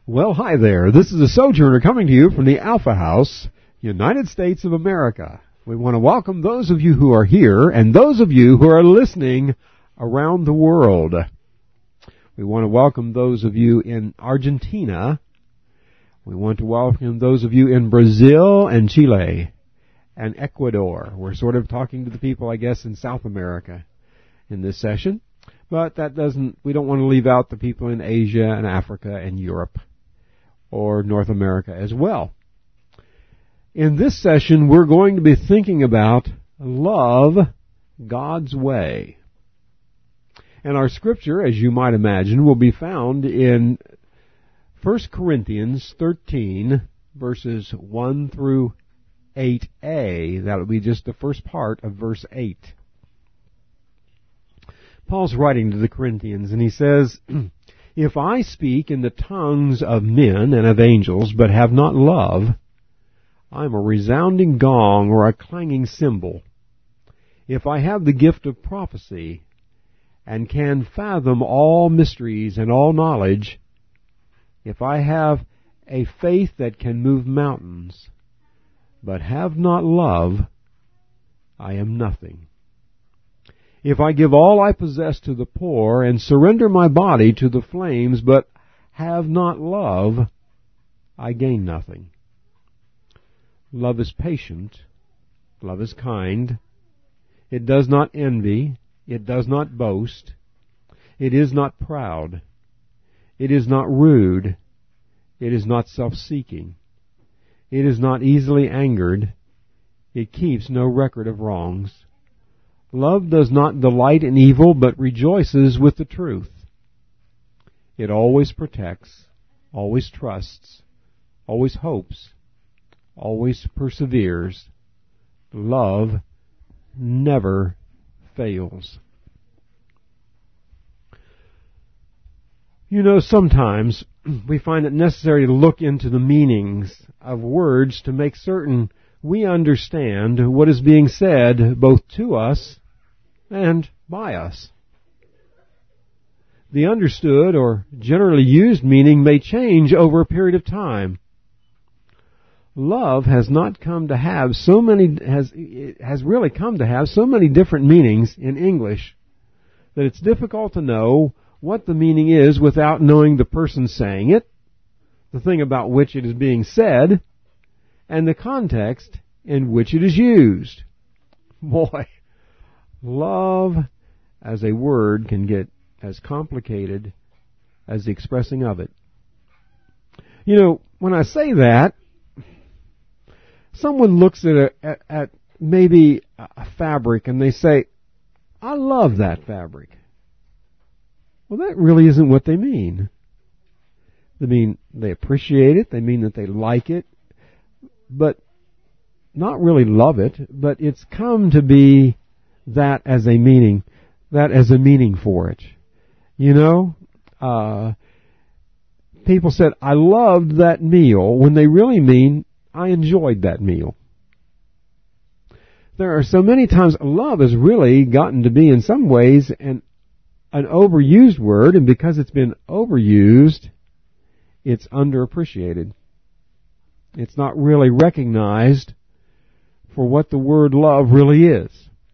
Well, hi there. This is a Sojourner coming to you from the Alpha House, United States of America. We want to welcome those of you who are here and those of you who are listening around the world. We want to welcome those of you in Argentina. We want to welcome those of you in Brazil and Chile and Ecuador. We're sort of talking to the people, I guess, in South America in this session. But we don't want to leave out the people in Asia and Africa and Europe or North America as well. In this session, we're going to be thinking about love God's way. And our scripture, as you might imagine, will be found in 1 Corinthians 13, verses 1 through 8a. That will be just the first part of verse 8. Paul's writing to the Corinthians, and he says, "If I speak in the tongues of men and of angels, but have not love, I am a resounding gong or a clanging cymbal. If I have the gift of prophecy, and can fathom all mysteries and all knowledge, if I have a faith that can move mountains, but have not love, I am nothing. If I give all I possess to the poor and surrender my body to the flames, but have not love, I gain nothing. Love is patient. Love is kind. It does not envy. It does not boast. It is not proud. It is not rude. It is not self-seeking. It is not easily angered. It keeps no record of wrongs. Love does not delight in evil, but rejoices with the truth. It always protects, always trusts, always hopes, always perseveres. Love never fails." You know, sometimes we find it necessary to look into the meanings of words to make certain we understand what is being said both to us and by us. The understood or generally used meaning may change over a period of time. Love has not come to have has really come to have so many different meanings in English that it's difficult to know what the meaning is without knowing the person saying it, the thing about which it is being said, and the context in which it is used. Boy, love as a word can get as complicated as the expressing of it. You know, when I say that, someone looks at maybe a fabric and they say, "I love that fabric." Well, that really isn't what they mean. They mean they appreciate it, they mean that they like it, but not really love it, but it's come to be that as a meaning for it. You know, people said, "I loved that meal," when they really mean, "I enjoyed that meal." There are so many times love has really gotten to be in some ways an overused word, and because it's been overused, it's underappreciated. It's not really recognized for what the word love really is.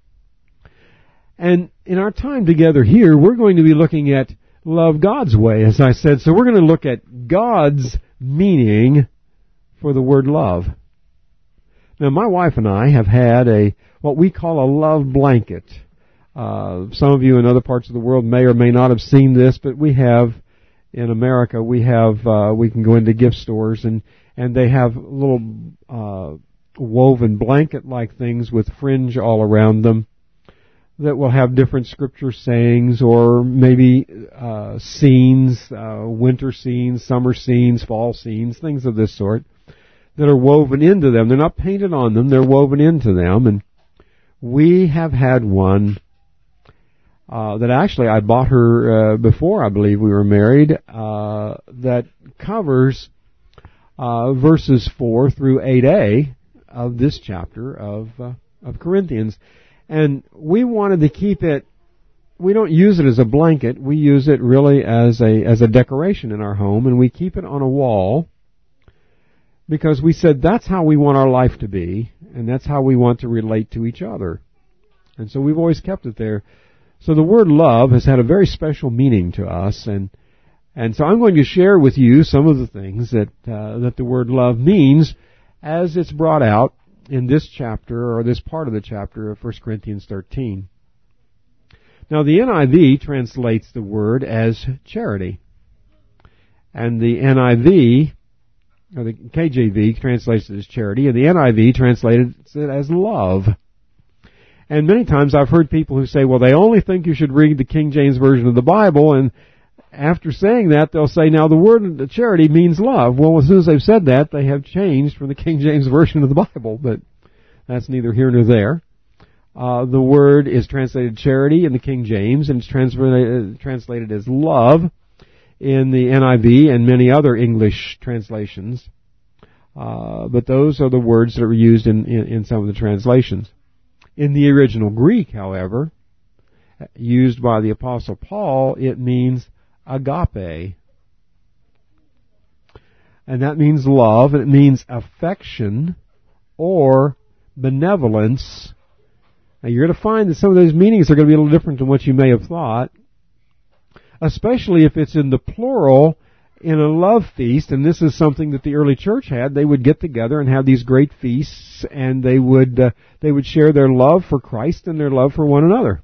And in our time together here, we're going to be looking at love God's way, as I said. So we're going to look at God's meaning for the word love. Now, my wife and I have had what we call a love blanket. Some of you in other parts of the world may or may not have seen this, but we have, in America, we can go into gift stores and they have little woven blanket-like things with fringe all around them that will have different scripture sayings or maybe scenes, winter scenes, summer scenes, fall scenes, things of this sort that are woven into them. They're not painted on them, they're woven into them. And we have had one that actually I bought her before I believe we were married, that covers verses 4 through 8a of this chapter of Corinthians. And we wanted to keep it we don't use it as a blanket. We use it really as a decoration in our home, and we keep it on a wall because we said that's how we want our life to be, and that's how we want to relate to each other. And so we've always kept it there. So the word love has had a very special meaning to us, and so I'm going to share with you some of the things that the word love means as it's brought out in this chapter, or this part of the chapter of 1 Corinthians 13. Now the NIV translates the word as charity, and the NIV, or the KJV translates it as charity, and the NIV translates it as love. And many times I've heard people who say, well, they only think you should read the King James Version of the Bible, and after saying that, they'll say, now the word charity means love. Well, as soon as they've said that, they have changed from the King James Version of the Bible, but that's neither here nor there. The word is translated charity in the King James, and it's translated as love in the NIV and many other English translations. But those are the words that are used in some of the translations. In the original Greek, however, used by the Apostle Paul, it means agape. And that means love, and it means affection or benevolence. Now you're going to find that some of those meanings are going to be a little different than what you may have thought, especially if it's in the plural in a love feast, and this is something that the early church had. They would get together and have these great feasts, and they would share their love for Christ and their love for one another.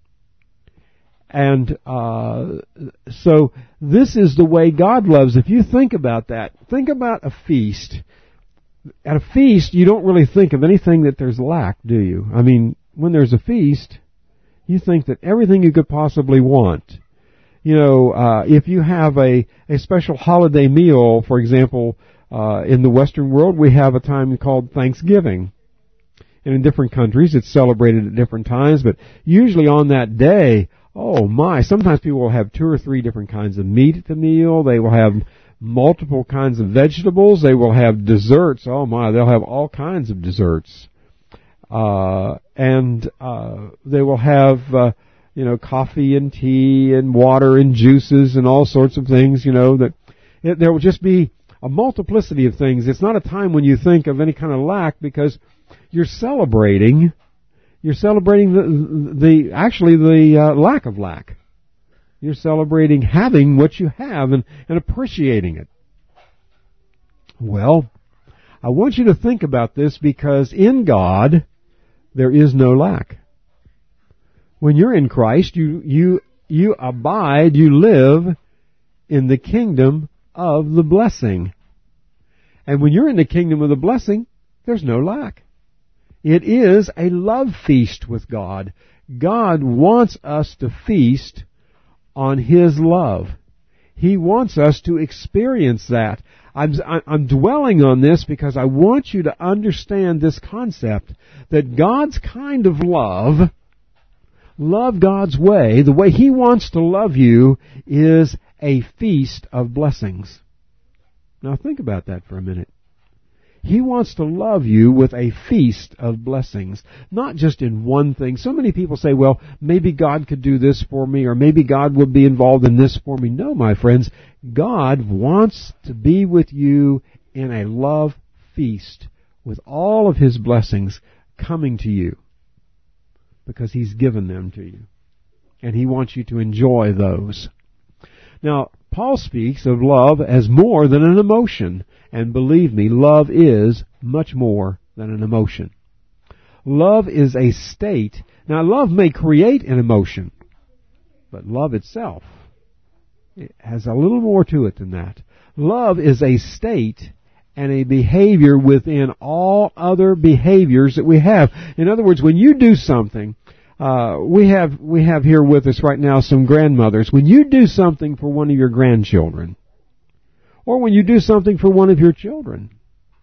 And so this is the way God loves. If you think about that, think about a feast. At a feast, you don't really think of anything that there's lack, do you? I mean, when there's a feast, you think that everything you could possibly want. You know, if you have a special holiday meal, for example, in the Western world, we have a time called Thanksgiving. And in different countries, it's celebrated at different times, but usually on that day, oh my, sometimes people will have 2 or 3 different kinds of meat at the meal. They will have multiple kinds of vegetables. They will have desserts. Oh my, they'll have all kinds of desserts. And they will have, coffee and tea and water and juices and all sorts of things, there will just be a multiplicity of things. It's not a time when you think of any kind of lack, because you're celebrating the lack of lack. You're celebrating having what you have and appreciating it. Well, I want you to think about this, because in God there is no lack. When you're in Christ, you abide, you live in the kingdom of the blessing. And when you're in the kingdom of the blessing, there's no lack. It is a love feast with God. God wants us to feast on His love. He wants us to experience that. I'm dwelling on this because I want you to understand this concept that God's kind of love God's way, the way He wants to love you, is a feast of blessings. Now think about that for a minute. He wants to love you with a feast of blessings, not just in one thing. So many people say, well, maybe God could do this for me, or maybe God would be involved in this for me. No, my friends, God wants to be with you in a love feast with all of His blessings coming to you, because He's given them to you. And He wants you to enjoy those. Now, Paul speaks of love as more than an emotion. And believe me, love is much more than an emotion. Love is a state. Now, love may create an emotion, but love itself, it has a little more to it than that. Love is a state and a behavior within all other behaviors that we have. In other words, when you do something, we have here with us right now some grandmothers. When you do something for one of your grandchildren, or when you do something for one of your children,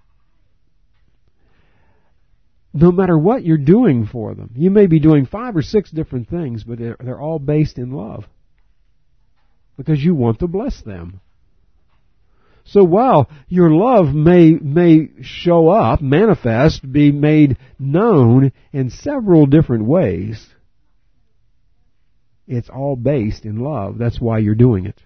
no matter what you're doing for them, you may be doing 5 or 6 different things, but they're all based in love, because you want to bless them. So while your love may show up, manifest, be made known in several different ways, it's all based in love. That's why you're doing it.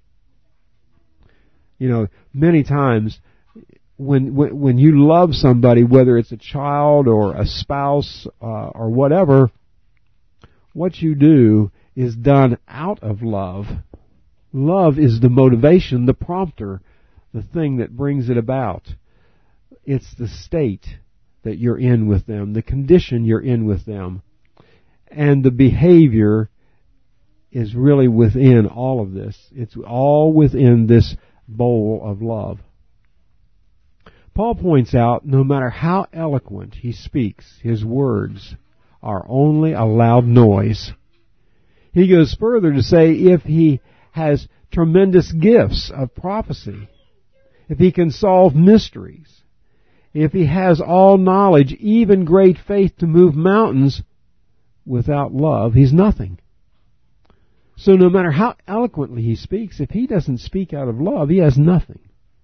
You know, many times when you love somebody, whether it's a child or a spouse or whatever, what you do is done out of love. Love is the motivation, the prompter, the thing that brings it about. It's the state that you're in with them, the condition you're in with them. And the behavior is really within all of this. It's all within this bowl of love. Paul points out, no matter how eloquent he speaks, his words are only a loud noise. He goes further to say, if he has tremendous gifts of prophecy, if he can solve mysteries, if he has all knowledge, even great faith to move mountains, without love, he's nothing. So no matter how eloquently he speaks, if he doesn't speak out of love, he has nothing.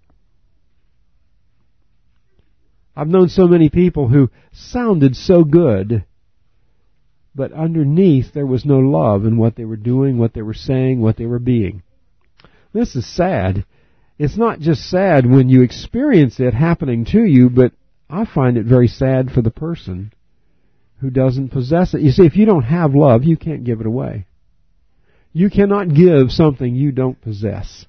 I've known so many people who sounded so good, but underneath there was no love in what they were doing, what they were saying, what they were being. This is sad. It's not just sad when you experience it happening to you, but I find it very sad for the person who doesn't possess it. You see, if you don't have love, you can't give it away. You cannot give something you don't possess.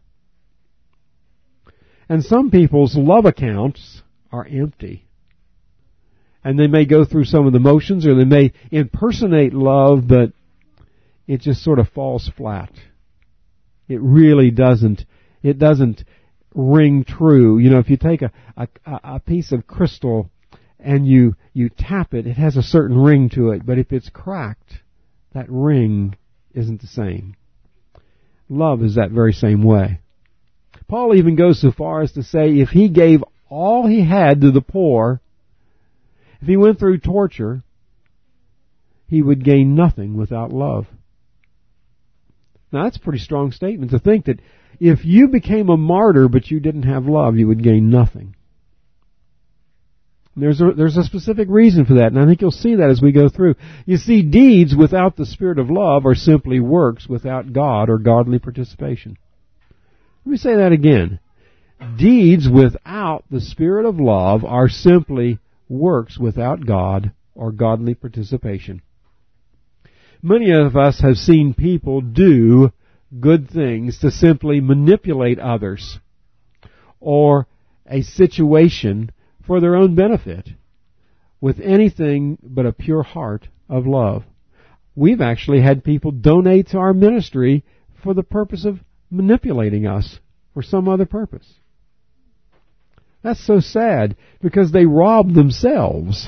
And some people's love accounts are empty. And they may go through some of the motions, or they may impersonate love, but it just sort of falls flat. It really doesn't ring true. You know, if you take a piece of crystal and you tap it, it has a certain ring to it, but if it's cracked, that ring isn't the same. Love is that very same way. Paul even goes so far as to say if he gave all he had to the poor, if he went through torture, he would gain nothing without love. Now that's a pretty strong statement to think that if you became a martyr but you didn't have love, you would gain nothing. There's a specific reason for that, and I think you'll see that as we go through. You see, deeds without the spirit of love are simply works without God or godly participation. Let me say that again. Deeds without the spirit of love are simply works without God or godly participation. Many of us have seen people do good things to simply manipulate others or a situation for their own benefit with anything but a pure heart of love. We've actually had people donate to our ministry for the purpose of manipulating us for some other purpose. That's so sad because they rob themselves.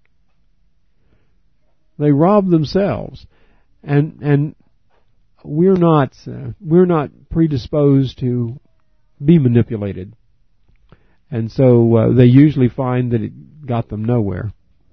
They rob themselves. And we're not predisposed to be manipulated. And so they usually find that it got them nowhere.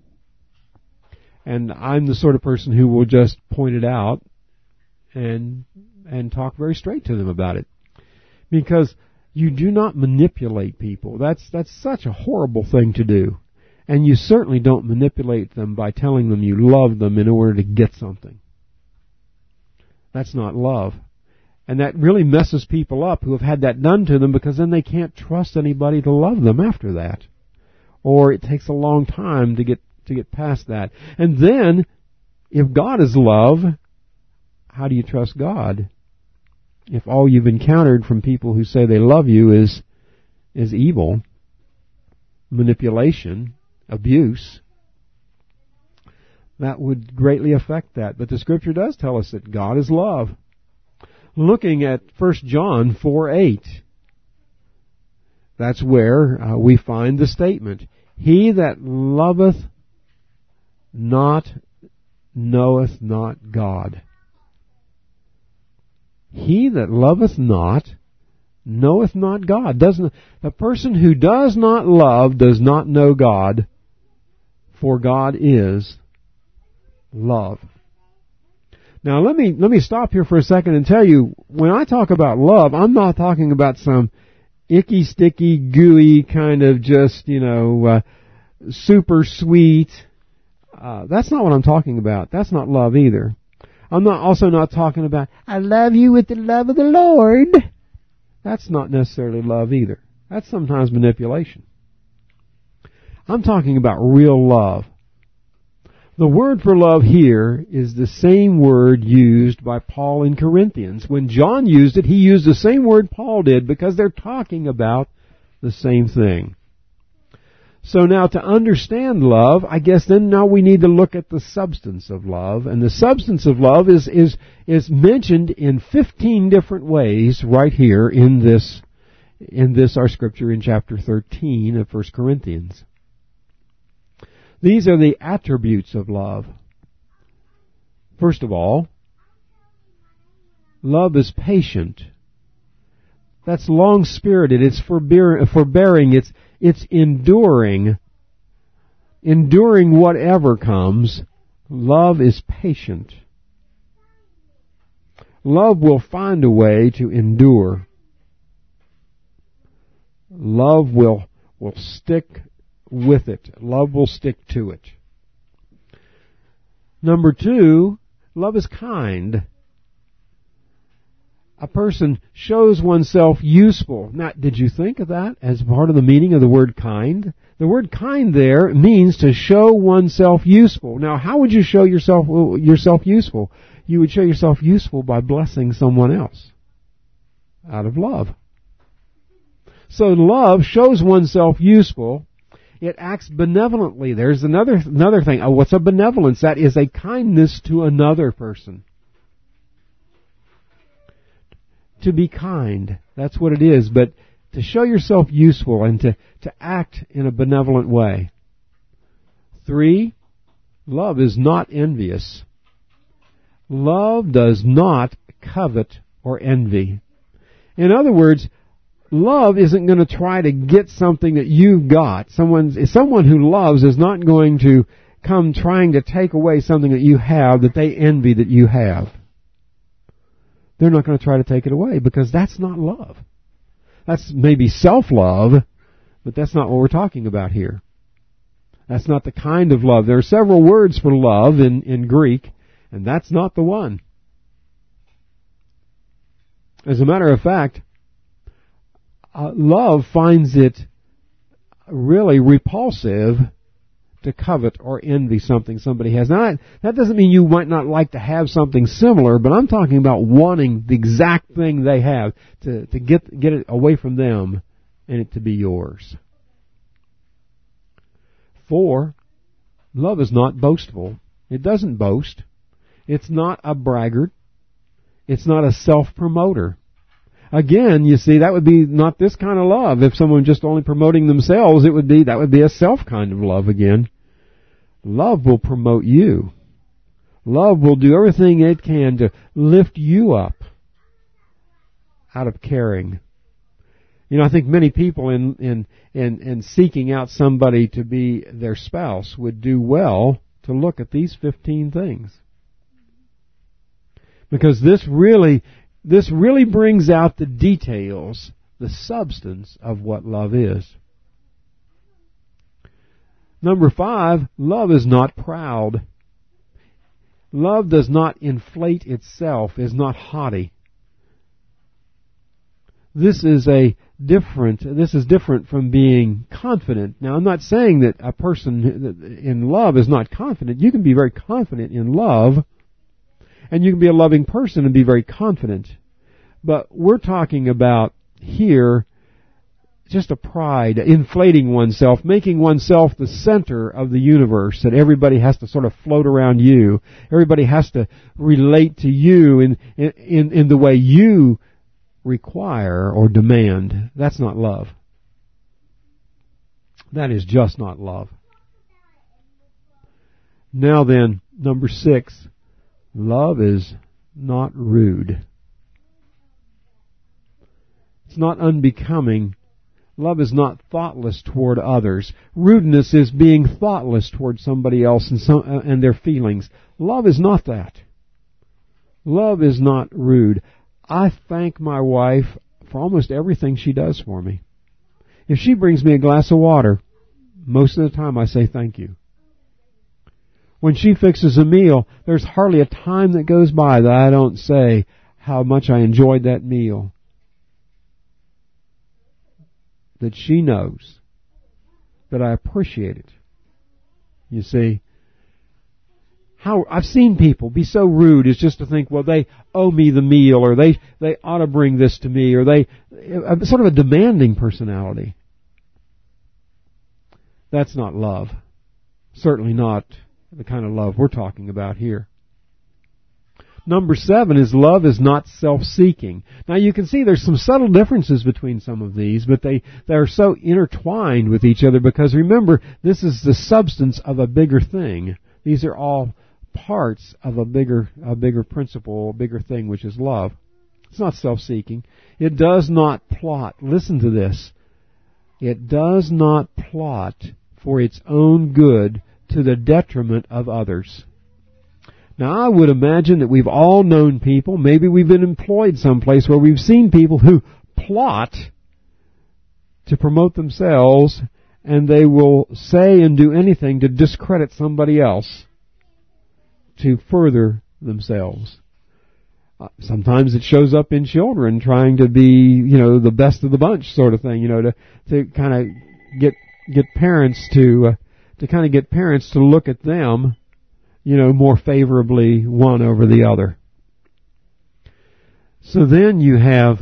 And I'm the sort of person who will just point it out and talk very straight to them about it. Because you do not manipulate people. That's such a horrible thing to do. And you certainly don't manipulate them by telling them you love them in order to get something. That's not love. And that really messes people up who have had that done to them, because then they can't trust anybody to love them after that. Or it takes a long time to get past that. And then, if God is love, how do you trust God? If all you've encountered from people who say they love you is evil, manipulation, abuse, that would greatly affect that. But the Scripture does tell us that God is love. Looking at 1 John 4:8, that's where we find the statement, "He that loveth not knoweth not God." He that loveth not knoweth not God. The person who does not love does not know God, for God is love. Now let me stop here for a second and tell you, when I talk about love, I'm not talking about some icky, sticky, gooey kind of just, super sweet. That's not what I'm talking about. That's not love either. I'm also not talking about, I love you with the love of the Lord. That's not necessarily love either. That's sometimes manipulation. I'm talking about real love. The word for love here is the same word used by Paul in Corinthians. When John used it, he used the same word Paul did because they're talking about the same thing. So now to understand love, I guess then now we need to look at the substance of love. And the substance of love is mentioned in 15 different ways right here in this our scripture in chapter 13 of 1 Corinthians. These are the attributes of love. First of all, love is patient. That's long-spirited. It's forbearing. It's enduring. Enduring whatever comes. Love is patient. Love will find a way to endure. Love will stick with it. Love will stick to it. Number 2, love is kind. A person shows oneself useful. Now, did you think of that as part of the meaning of the word kind? The word kind there means to show oneself useful. Now, how would you show yourself useful? You would show yourself useful by blessing someone else out of love. So love shows oneself useful. It acts benevolently. There's another thing. What's a benevolence? That is a kindness to another person. To be kind. That's what it is. But to show yourself useful and to act in a benevolent way. 3, love is not envious. Love does not covet or envy. In other words, love isn't going to try to get something that you've got. Someone who loves is not going to come trying to take away something that you have that they envy that you have. They're not going to try to take it away because that's not love. That's maybe self-love, but that's not what we're talking about here. That's not the kind of love. There are several words for love in Greek, and that's not the one. As a matter of fact, love finds it really repulsive to covet or envy something somebody has. Now, that doesn't mean you might not like to have something similar, but I'm talking about wanting the exact thing they have to get it away from them and it to be yours. 4, love is not boastful. It doesn't boast. It's not a braggart. It's not a self-promoter. Again, you see, that would be not this kind of love. If someone just only promoting themselves, that would be a self kind of love again. Love will promote you. Love will do everything it can to lift you up out of caring. You know, I think many people in seeking out somebody to be their spouse would do well to look at these 15 things. Because this really brings out the details, the substance of what love is. Number 5, love is not proud. Love does not inflate itself, is not haughty. This is different from being confident. Now, I'm not saying that a person in love is not confident. You can be very confident in love, and you can be a loving person and be very confident. But we're talking about here just a pride, inflating oneself, making oneself the center of the universe, that everybody has to sort of float around you. Everybody has to relate to you in the way you require or demand. That's not love. That is just not love. Now then, number 6, love is not rude. It's not unbecoming. Love is not thoughtless toward others. Rudeness is being thoughtless toward somebody else and their feelings. Love is not that. Love is not rude. I thank my wife for almost everything she does for me. If she brings me a glass of water, most of the time I say thank you. When she fixes a meal, there's hardly a time that goes by that I don't say how much I enjoyed that meal. That she knows that I appreciate it. You see, how I've seen people be so rude as just to think, well, they owe me the meal, or they ought to bring this to me, or they sort of a demanding personality. That's not love. Certainly not the kind of love we're talking about here. Number 7 is love is not self-seeking. Now you can see there's some subtle differences between some of these, but they're so intertwined with each other because remember, this is the substance of a bigger thing. These are all parts of a bigger principle, a bigger thing, which is love. It's not self-seeking. It does not plot. Listen to this. It does not plot for its own good to the detriment of others. Now, I would imagine that we've all known people, maybe we've been employed someplace where we've seen people who plot to promote themselves, and they will say and do anything to discredit somebody else to further themselves. Sometimes it shows up in children trying to be, the best of the bunch sort of thing, to kind of get parents to get parents to look at them, more favorably one over the other. So then you have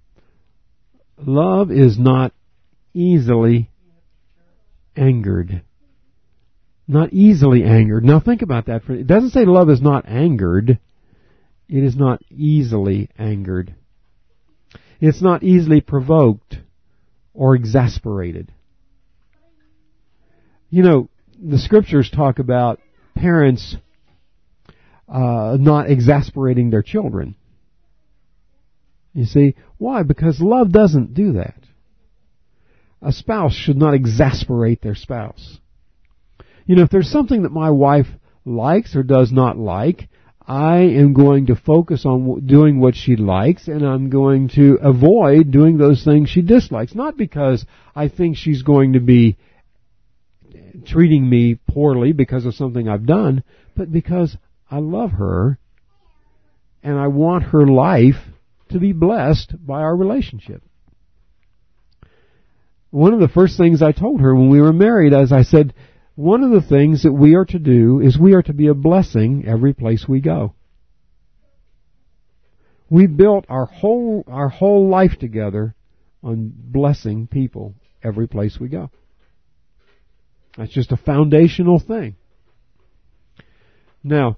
love is not easily angered. Not easily angered. Now think about that. It doesn't say love is not angered. It is not easily angered. It's not easily provoked or exasperated. The scriptures talk about parents not exasperating their children. You see, why? Because love doesn't do that. A spouse should not exasperate their spouse. If there's something that my wife likes or does not like, I am going to focus on doing what she likes, and I'm going to avoid doing those things she dislikes. Not because I think she's going to be treating me poorly because of something I've done, but because I love her and I want her life to be blessed by our relationship. One of the first things I told her when we were married, as I said, one of the things that we are to do is we are to be a blessing every place we go. We built our whole life together on blessing people every place we go. That's just a foundational thing. Now,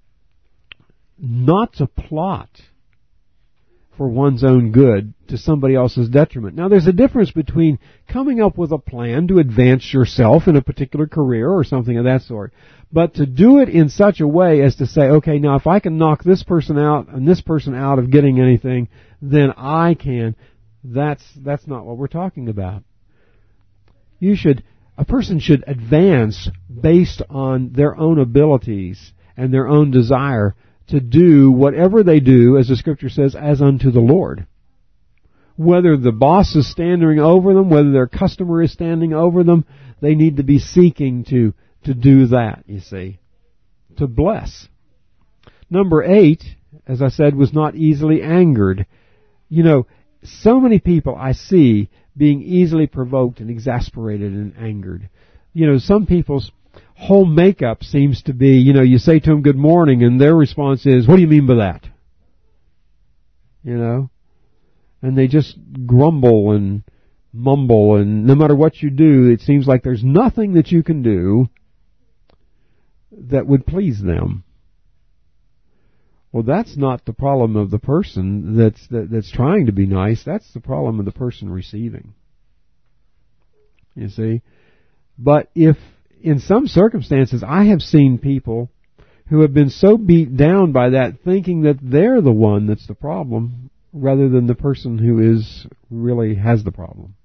not to plot for one's own good to somebody else's detriment. Now, there's a difference between coming up with a plan to advance yourself in a particular career or something of that sort, but to do it in such a way as to say, okay, now if I can knock this person out and this person out of getting anything, then I can. That's not what we're talking about. A person should advance based on their own abilities and their own desire to do whatever they do, as the Scripture says, as unto the Lord. Whether the boss is standing over them, whether their customer is standing over them, they need to be seeking to do that, you see, to bless. Number 8, as I said, was not easily angered. So many people I see being easily provoked and exasperated and angered. Some people's whole makeup seems to be, you say to them good morning and their response is, what do you mean by that? And they just grumble and mumble, and no matter what you do, it seems like there's nothing that you can do that would please them. Well, that's not the problem of the person that's trying to be nice. That's the problem of the person receiving. You see? But if in some circumstances I have seen people who have been so beat down by that, thinking that they're the one that's the problem, rather than the person who really has the problem.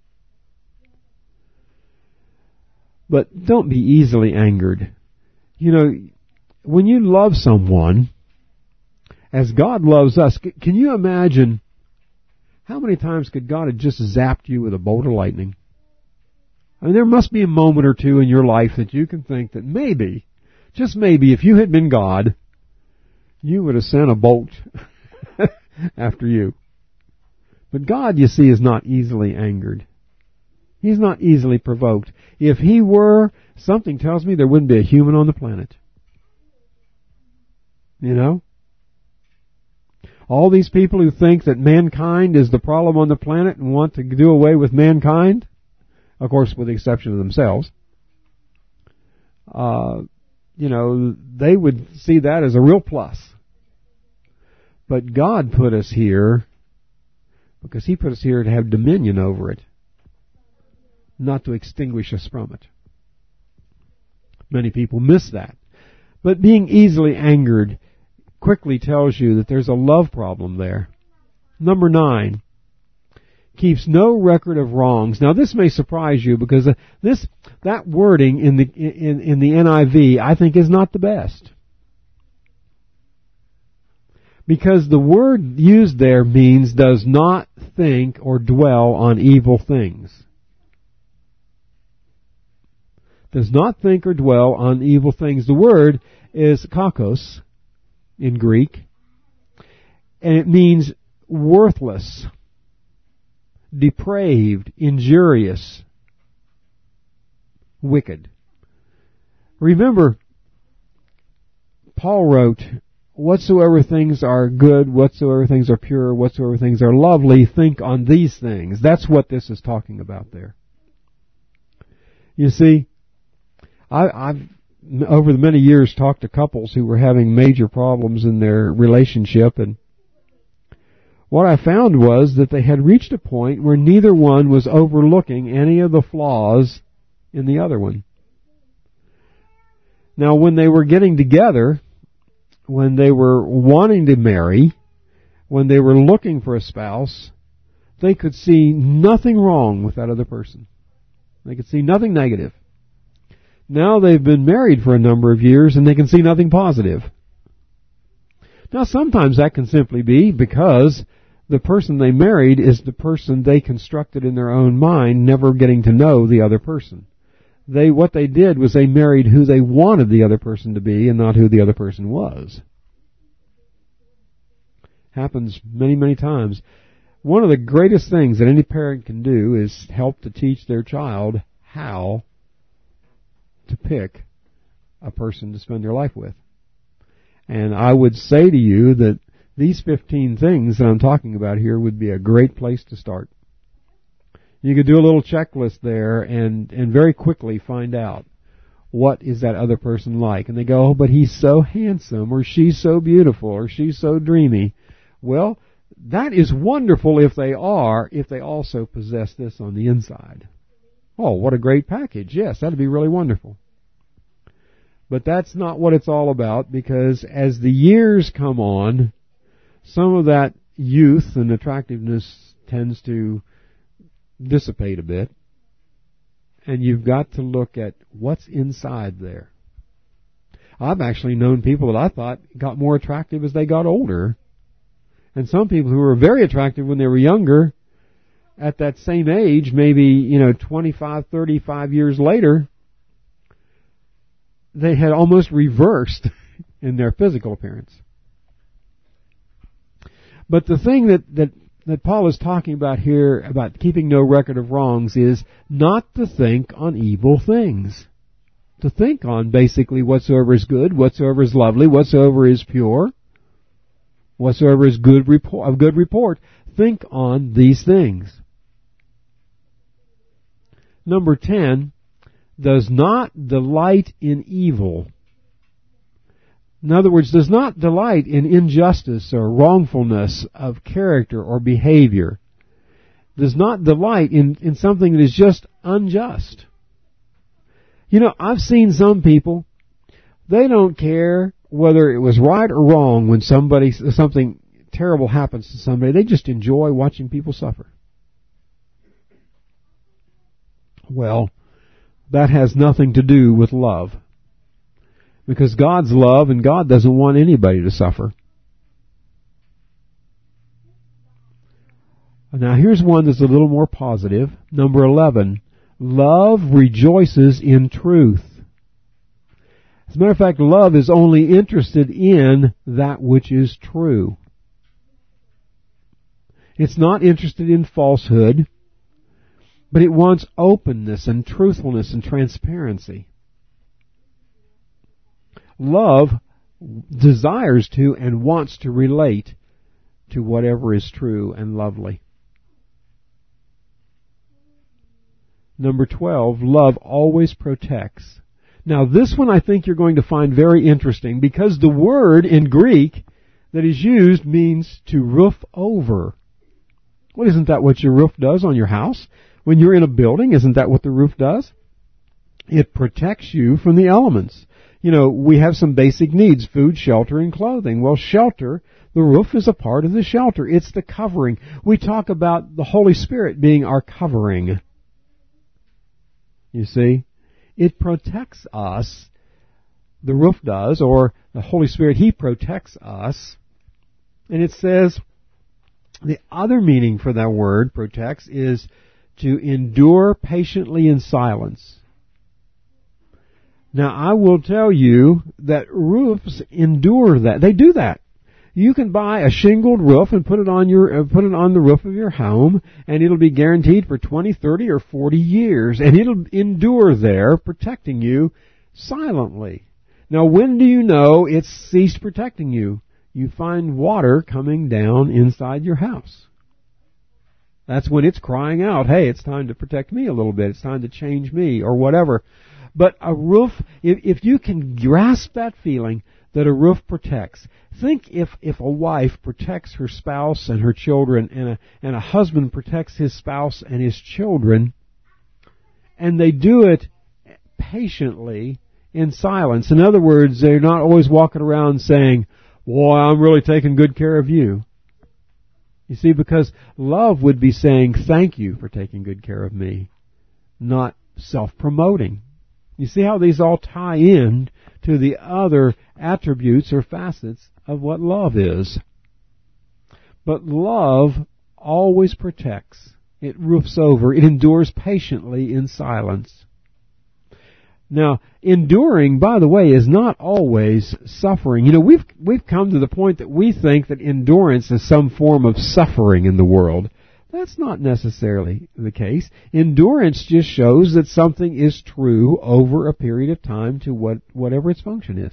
But don't be easily angered. When you love someone, as God loves us, can you imagine how many times could God have just zapped you with a bolt of lightning? I mean, there must be a moment or two in your life that you can think that maybe just maybe, if you had been God, you would have sent a bolt after you. But God, you see, is not easily angered. He's not easily provoked. If He were, something tells me there wouldn't be a human on the planet. You know? All these people who think that mankind is the problem on the planet and want to do away with mankind, of course with the exception of themselves, they would see that as a real plus. But God put us here because He put us here to have dominion over it, not to extinguish us from it. Many people miss that. But being easily angered quickly tells you that there's a love problem there. Number 9, keeps no record of wrongs. Now this may surprise you because that wording in the NIV I think is not the best. Because the word used there means does not think or dwell on evil things. Does not think or dwell on evil things. The word is kakos in Greek, and it means worthless, depraved, injurious, wicked. Remember, Paul wrote, whatsoever things are good, whatsoever things are pure, whatsoever things are lovely, think on these things. That's what this is talking about there. You see, I've over the many years talked to couples who were having major problems in their relationship, and what I found was that they had reached a point where neither one was overlooking any of the flaws in the other one. Now, when they were getting together, when they were wanting to marry, when they were looking for a spouse, they could see nothing wrong with that other person. They could see nothing negative. Now they've been married for a number of years and they can see nothing positive. Now sometimes that can simply be because the person they married is the person they constructed in their own mind, never getting to know the other person. What they did was they married who they wanted the other person to be and not who the other person was. Happens many, many times. One of the greatest things that any parent can do is help to teach their child how to pick a person to spend their life with. And I would say to you that these 15 things that I'm talking about here would be a great place to start. You could do a little checklist there and very quickly find out what is that other person like. And they go, oh, but he's so handsome, or she's so beautiful, or she's so dreamy. Well, that is wonderful if they also possess this on the inside. Oh, what a great package. Yes, that'd be really wonderful. But that's not what it's all about, because as the years come on, some of that youth and attractiveness tends to dissipate a bit. And you've got to look at what's inside there. I've actually known people that I thought got more attractive as they got older. And some people who were very attractive when they were younger, at that same age, maybe, 25, 35 years later, they had almost reversed in their physical appearance. But the thing that Paul is talking about here, about keeping no record of wrongs, is not to think on evil things. To think on basically whatsoever is good, whatsoever is lovely, whatsoever is pure, whatsoever is of good report. Think on these things. Number 10, does not delight in evil. In other words, does not delight in injustice or wrongfulness of character or behavior. Does not delight in something that is just unjust. I've seen some people, they don't care whether it was right or wrong when something terrible happens to somebody. They just enjoy watching people suffer. Well, that has nothing to do with love. Because God's love, and God doesn't want anybody to suffer. Now here's one that's a little more positive. Number 11, love rejoices in truth. As a matter of fact, love is only interested in that which is true. It's not interested in falsehood, but it wants openness and truthfulness and transparency. Love desires to and wants to relate to whatever is true and lovely. Number 12, love always protects. Now this one I think you're going to find very interesting because the word in Greek that is used means to roof over. Well, isn't that what your roof does on your house? When you're in a building, isn't that what the roof does? It protects you from the elements. You know, we have some basic needs, food, shelter, and clothing. Well, shelter, the roof is a part of the shelter. It's the covering. We talk about the Holy Spirit being our covering. You see? It protects us. The roof does, or the Holy Spirit, He protects us. And it says, the other meaning for that word, protects, is to endure patiently in silence. Now, I will tell you that roofs endure that. They do that. You can buy a shingled roof and put it on the roof of your home, and it'll be guaranteed for 20, 30, or 40 years, and it'll endure there, protecting you silently. Now, when do you know it's ceased protecting you? You find water coming down inside your house. That's when it's crying out, hey, it's time to protect me a little bit. It's time to change me, or whatever. But a roof, if you can grasp that feeling that a roof protects, think if a wife protects her spouse and her children, and a husband protects his spouse and his children, and they do it patiently in silence. In other words, they're not always walking around saying, boy, I'm really taking good care of you. You see, because love would be saying, thank you for taking good care of me, not self-promoting. You see how these all tie in to the other attributes or facets of what love is. But love always protects. It roofs over. It endures patiently in silence. Now, enduring, by the way, is not always suffering. You know, we've come to the point that we think that endurance is some form of suffering in the world. That's not necessarily the case. Endurance just shows that something is true over a period of time to whatever its function is.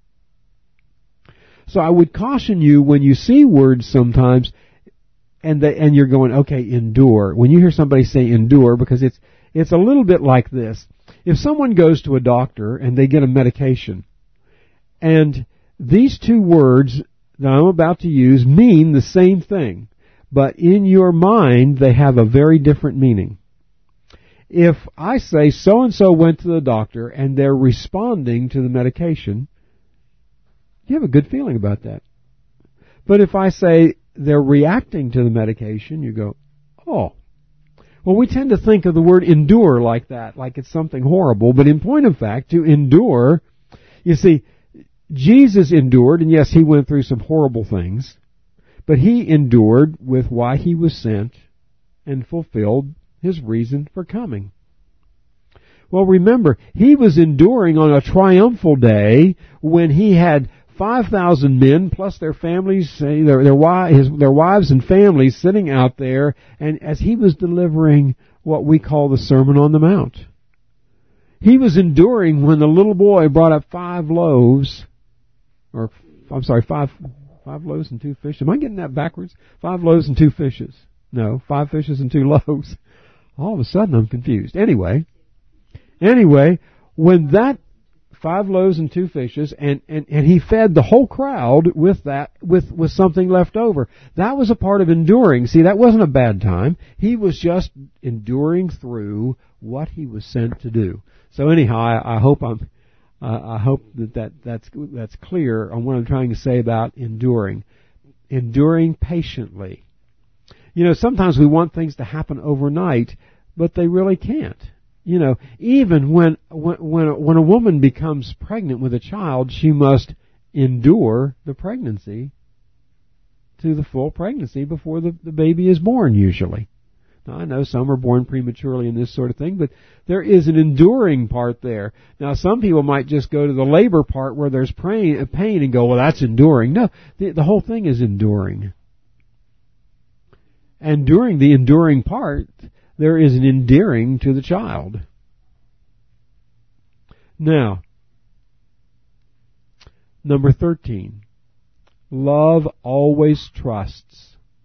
So I would caution you when you see words sometimes and you're going, okay, endure. When you hear somebody say endure, because it's a little bit like this. If someone goes to a doctor and they get a medication, and these two words that I'm about to use mean the same thing, but in your mind they have a very different meaning. If I say so-and-so went to the doctor and they're responding to the medication, you have a good feeling about that. But if I say they're reacting to the medication, you go, oh. Well, we tend to think of the word endure like that, like it's something horrible. But in point of fact, to endure, you see, Jesus endured, and yes, He went through some horrible things, but He endured with why He was sent and fulfilled His reason for coming. Well, remember, He was enduring on a triumphal day when He had 5,000 men plus their families, their wives and families sitting out there, and as He was delivering what we call the Sermon on the Mount. He was enduring when the little boy brought up 5 loaves, or, I'm sorry, 5 loaves and 2 fishes. Am I getting that backwards? 5 loaves and 2 fishes. No, 5 fishes and 2 loaves. All of a sudden I'm confused. Anyway, when that 5 loaves and 2 fishes, and He fed the whole crowd with that, with something left over. That was a part of enduring. See, that wasn't a bad time. He was just enduring through what He was sent to do. So anyhow, I hope that's clear on what I'm trying to say about enduring. Enduring patiently. You know, sometimes we want things to happen overnight, but they really can't. You know, even when a woman becomes pregnant with a child, she must endure the pregnancy to the full pregnancy before the baby is born, usually. Now, I know some are born prematurely and this sort of thing, but there is an enduring part there. Now, some people might just go to the labor part where there's pain and go, well, that's enduring. No, the whole thing is enduring. And during the enduring part, there is an endearing to the child. Now, number 13. Love always trusts.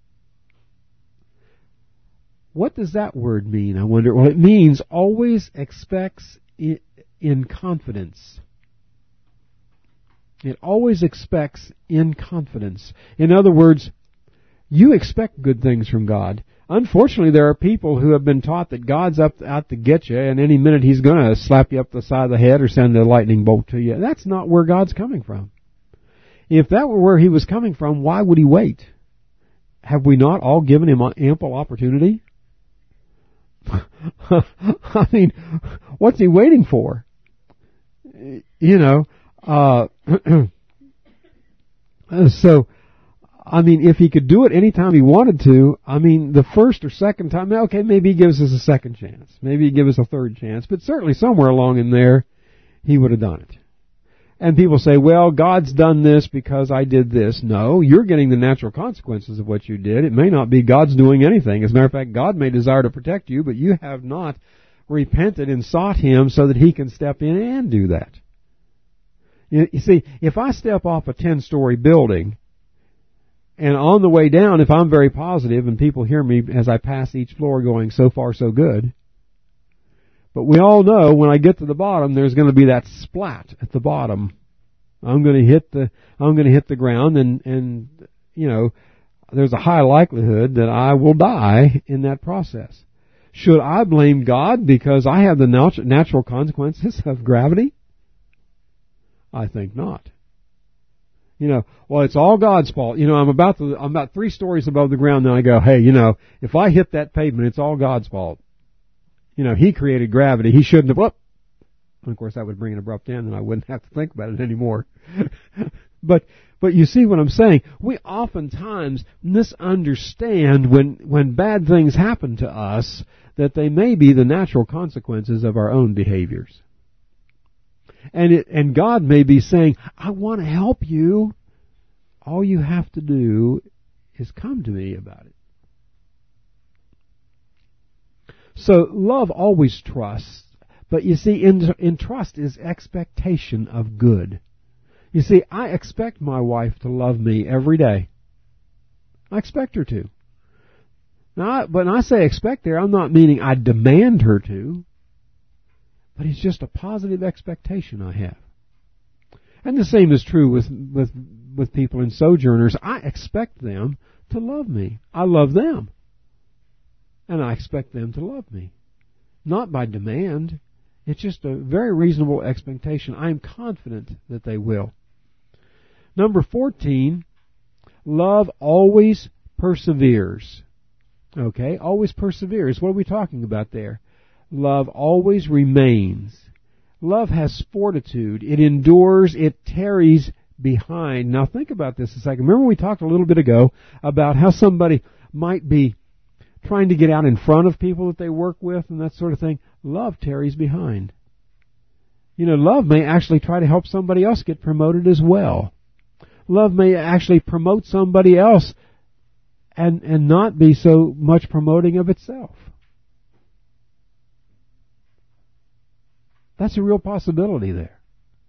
What does that word mean, I wonder? Well, it means always expects in confidence. It always expects in confidence. In other words, you expect good things from God. Unfortunately, there are people who have been taught that God's out to get you, and any minute He's going to slap you up the side of the head or send a lightning bolt to you. That's not where God's coming from. If that were where He was coming from, why would He wait? Have we not all given Him ample opportunity? I mean, what's He waiting for? So, I mean, if He could do it anytime He wanted to, I mean, the first or second time, okay, maybe He gives us a second chance. Maybe He gives us a third chance. But certainly somewhere along in there, He would have done it. And people say, well, God's done this because I did this. No, you're getting the natural consequences of what you did. It may not be God's doing anything. As a matter of fact, God may desire to protect you, but you have not repented and sought Him so that He can step in and do that. You see, if I step off a 10-story building, and on the way down, if I'm very positive and people hear me as I pass each floor going, so far so good, but we all know when I get to the bottom, there's going to be that splat at the bottom. I'm going to hit the ground, and there's a high likelihood that I will die in that process. Should I blame God because I have the natural consequences of gravity? I think not. Well, it's all God's fault. I'm about 3 stories above the ground, and I go, hey, if I hit that pavement, it's all God's fault. He created gravity. He shouldn't have. And of course, that would bring an abrupt end, and I wouldn't have to think about it anymore. But you see what I'm saying? We oftentimes misunderstand when bad things happen to us that they may be the natural consequences of our own behaviors. And God may be saying, I want to help you. All you have to do is come to me about it. So love always trusts, but you see, in trust is expectation of good. You see, I expect my wife to love me every day. I expect her to. Now, when I say expect there, I'm not meaning I demand her to, but it's just a positive expectation I have. And the same is true with people in Sojourners. I expect them to love me. I love them. And I expect them to love me. Not by demand. It's just a very reasonable expectation. I am confident that they will. Number 14, love always perseveres. Okay, always perseveres. What are we talking about there? Love always remains. Love has fortitude. It endures. It tarries behind. Now think about this a second. Remember we talked a little bit ago about how somebody might be trying to get out in front of people that they work with and that sort of thing. Love tarries behind. Love may actually try to help somebody else get promoted as well. Love may actually promote somebody else and not be so much promoting of itself. That's a real possibility there.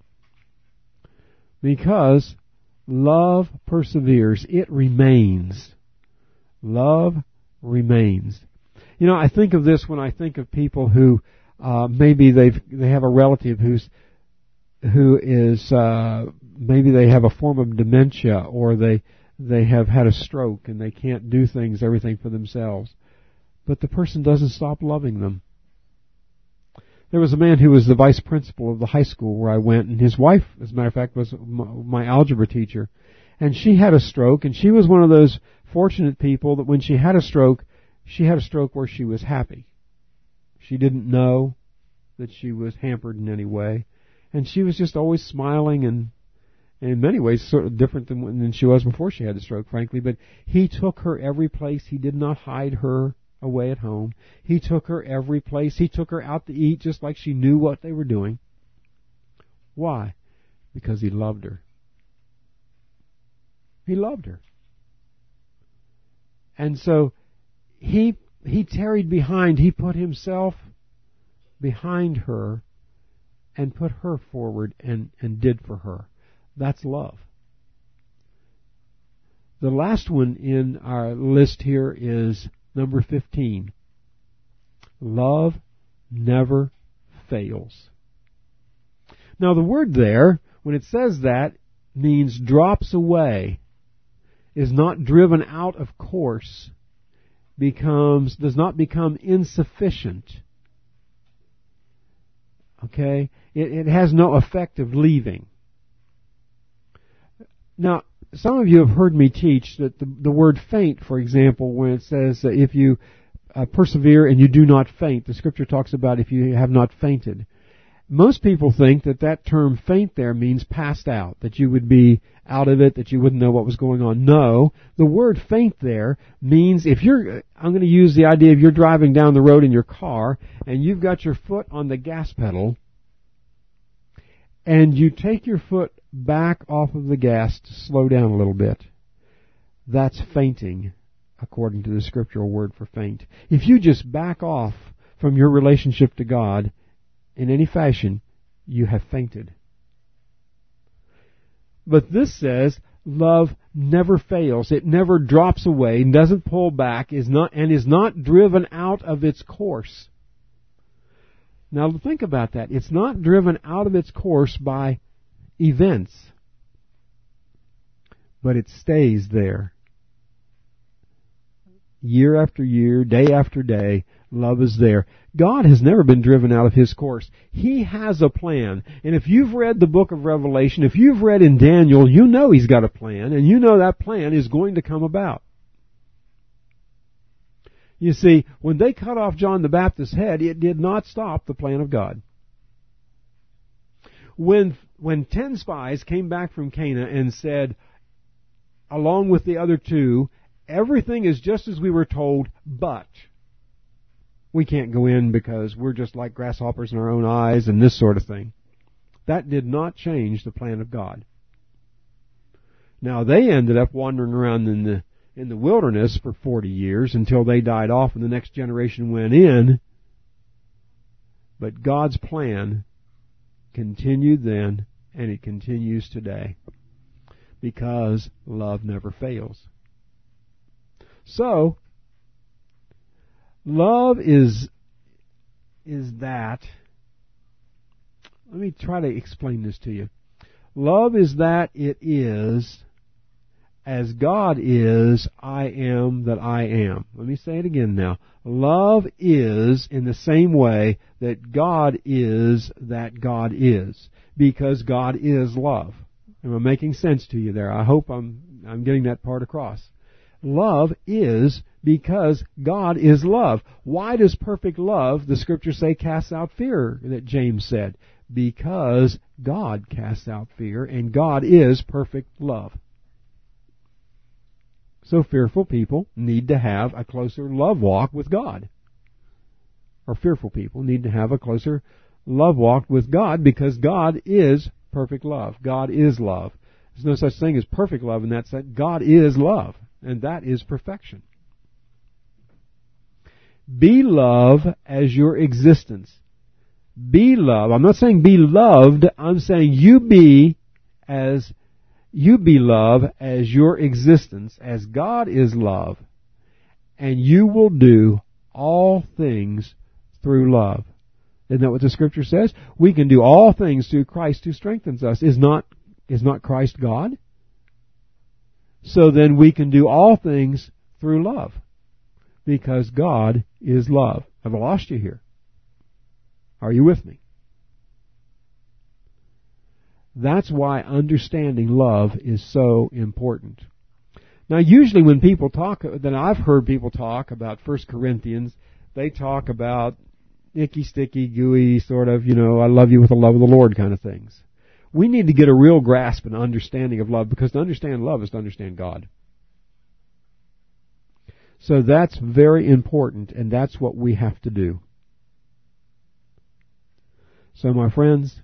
Because love perseveres. It remains. Love remains. I think of this when I think of people who maybe they have a relative who is maybe they have a form of dementia, or they have had a stroke and they can't do everything for themselves. But the person doesn't stop loving them. There was a man who was the vice principal of the high school where I went, and his wife, as a matter of fact, was my algebra teacher. And she had a stroke, and she was one of those fortunate people that when she had a stroke where she was happy. She didn't know that she was hampered in any way. And she was just always smiling, and in many ways sort of different than she was before she had the stroke, frankly. But he took her every place. He did not hide her. away at home. He took her every place. He took her out to eat just like she knew what they were doing. Why? Because he loved her. He loved her. And so he tarried behind. He put himself behind her and put her forward and did for her. That's love. The last one in our list here is number 15. Love never fails. Now the word there, when it says that, means drops away, is not driven out of course, does not become insufficient. Okay? It has no effect of leaving. Now, some of you have heard me teach that the word faint, for example, when it says if you persevere and you do not faint, the Scripture talks about if you have not fainted. Most people think that term faint there means passed out, that you would be out of it, that you wouldn't know what was going on. No, the word faint there means I'm going to use the idea of you're driving down the road in your car and you've got your foot on the gas pedal and you take your foot back off of the gas to slow down a little bit. That's fainting, according to the scriptural word for faint. If you just back off from your relationship to God in any fashion, you have fainted. But this says love never fails. It never drops away, doesn't pull back, is not driven out of its course. Now think about that. It's not driven out of its course by events, but it stays there. Year after year, day after day, love is there. God has never been driven out of His course. He has a plan. And if you've read the book of Revelation, if you've read in Daniel, you know He's got a plan, and you know that plan is going to come about. You see, when they cut off John the Baptist's head, it did not stop the plan of God. When 10 spies came back from Cana and said, along with the other two, everything is just as we were told, but we can't go in because we're just like grasshoppers in our own eyes and this sort of thing. That did not change the plan of God. Now, they ended up wandering around in the wilderness for 40 years until they died off and the next generation went in. But God's plan continued then, and it continues today, because love never fails. So, love is that. Let me try to explain this to you. Love is that it is, as God is, I am that I am. Let me say it again now. Love is in the same way that God is that God is, because God is love. Am I making sense to you there? I hope I'm getting that part across. Love is because God is love. Why does perfect love, the Scriptures say, cast out fear, that James said? Because God casts out fear, and God is perfect love. So fearful people need to have a closer love walk with God. Or fearful people need to have a closer love walk with God, because God is perfect love. God is love. There's no such thing as perfect love in that sense. God is love, and that is perfection. Be love as your existence. Be love. I'm not saying be loved. I'm saying you be love as your existence, as God is love, and you will do all things through love. Isn't that what the Scripture says? We can do all things through Christ who strengthens us. Is not Christ God? So then we can do all things through love, because God is love. Have I lost you here? Are you with me? That's why understanding love is so important. Now, usually when people talk, then I've heard people talk about 1 Corinthians, they talk about icky, sticky, gooey, sort of, I love you with the love of the Lord kind of things. We need to get a real grasp and understanding of love, because to understand love is to understand God. So that's very important, and that's what we have to do. So, my friends,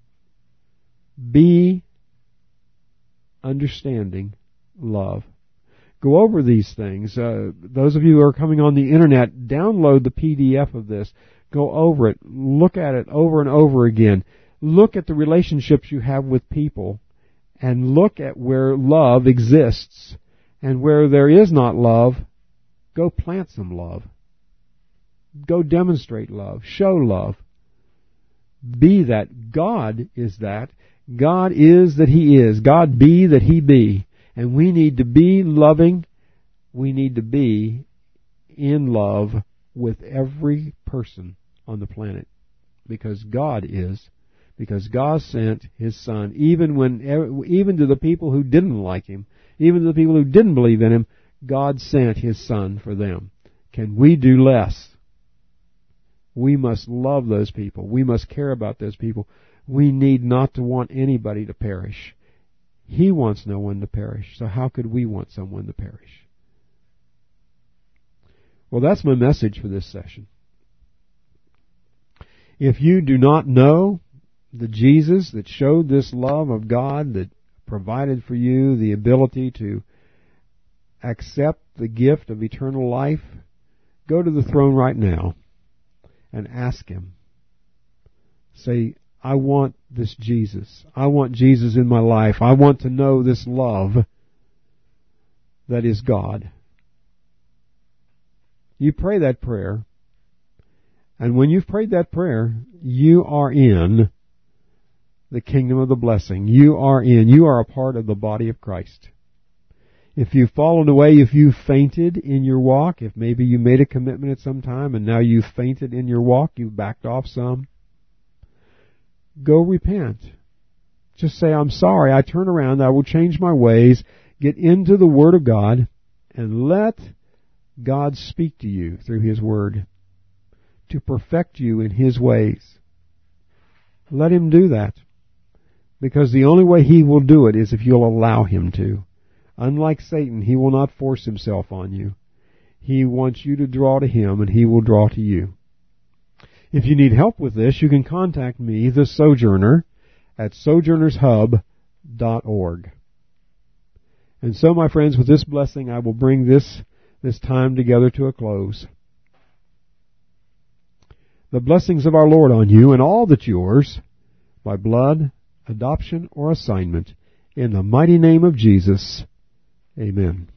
be understanding love. Go over these things. Those of you who are coming on the internet, download the PDF of this. Go over it. Look at it over and over again. Look at the relationships you have with people, and look at where love exists. And where there is not love, go plant some love. Go demonstrate love. Show love. Be that. God is that. God is that He is. God be that He be. And we need to be loving. We need to be in love with every person on the planet. Because God is. Because God sent His Son, even to the people who didn't like Him, even to the people who didn't believe in Him, God sent His Son for them. Can we do less? We must love those people. We must care about those people. We need not to want anybody to perish. He wants no one to perish. So how could we want someone to perish? Well, that's my message for this session. If you do not know the Jesus that showed this love of God, that provided for you the ability to accept the gift of eternal life, go to the throne right now and ask Him. Say, I want this Jesus. I want Jesus in my life. I want to know this love that is God. You pray that prayer, and when you've prayed that prayer, you are in the kingdom of the blessing. You are a part of the body of Christ. If you've fallen away, if you've fainted in your walk, if maybe you made a commitment at some time and now you've fainted in your walk, you've backed off some, go repent. Just say, I'm sorry, I turn around, I will change my ways, get into the Word of God, and let God speak to you through His Word to perfect you in His ways. Let Him do that. Because the only way He will do it is if you'll allow Him to. Unlike Satan, he will not force himself on you. He wants you to draw to Him, and He will draw to you. If you need help with this, you can contact me, the Sojourner, at sojournershub.org. And so, my friends, with this blessing, I will bring this time together to a close. The blessings of our Lord on you and all that's yours, by blood, adoption, or assignment, in the mighty name of Jesus. Amen.